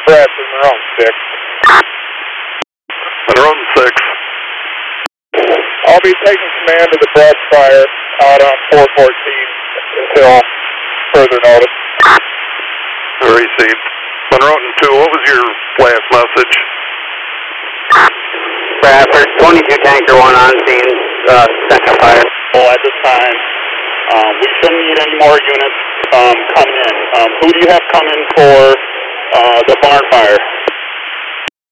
Bradford, Monroe 6. Monroe 6. I'll be taking command of the brush fire out on 414 until further notice. Received. Monroe 2, what was your last message? Bradford, 22 tanker 1 on scene, second fire. Well, at this time, we shouldn't need any more units coming in. Who do you have coming for the barn fire?